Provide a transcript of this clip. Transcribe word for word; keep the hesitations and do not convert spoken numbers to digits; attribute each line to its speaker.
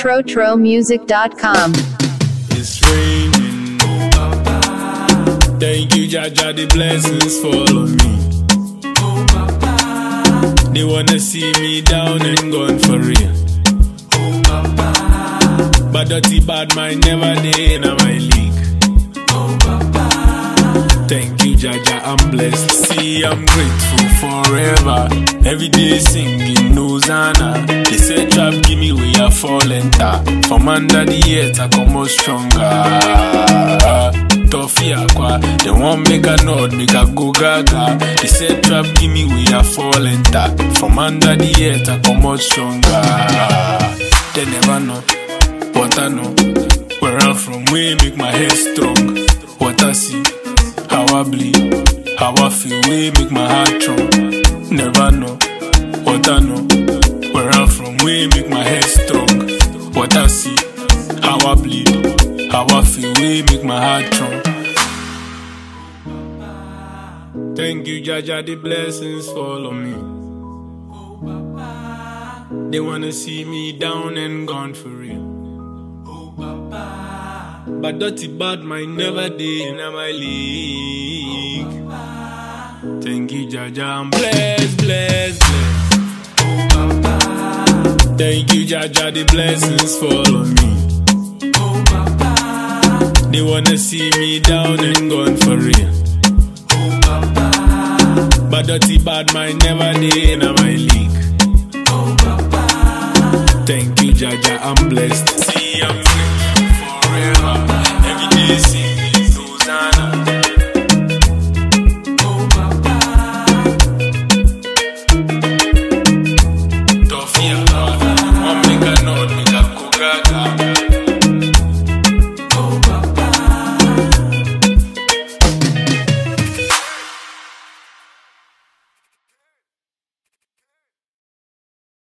Speaker 1: trotro music dot com.
Speaker 2: It's raining. Thank you, Jaja, the blessings follow me. They wanna see me down and gone for real. But dirty bad mind never day in my league. Thank you, Jaja, I'm blessed. See, I'm grateful forever. Every day singing Hosanna. They say trap give me way I fall enter. From under the earth I come out stronger. Toffee aqua, they won't make a nod, make a go gaga. They say trap give me way I fall enter. From under the earth I come out stronger. They never know what I know. Where I'm from, we make my head strong. What I see, how I bleed, how I feel, we make my heart strong. Never know what I know. Where I'm from, we make my head strong. What I see, how I bleed, how I feel, we make my heart strong. Thank you, Jaja, the blessings follow me. They wanna see me down and gone for real. But dirty bad mind never day in my league. Thank you, Jaja, I'm blessed, blessed, blessed. Thank you, Jaja, the blessings follow me. They wanna see me down and gone for real. But dirty bad mind never day in my league. Thank you, Jaja, I'm blessed. See, I'm grateful forever. Every day, see.